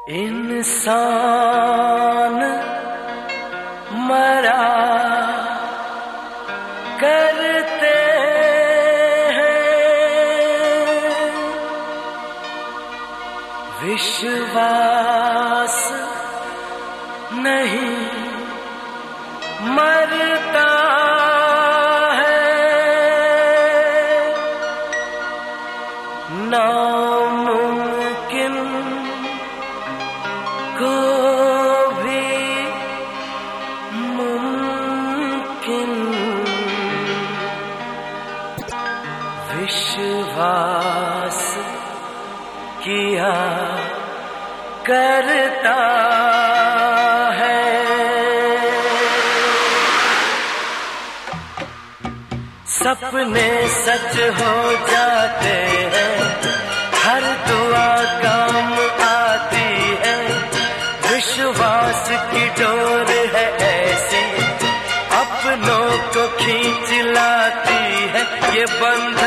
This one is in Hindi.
इंसान मरा करते हैं, विश्वास नहीं मरता है, नामुमकिन को भी मुमकिन विश्वास किया करता है। सपने सच हो जाते हैं, हर दुआ काम आती है, विश्वास की डोर है ऐसी, अपनों को खींच लाती है, ये बंद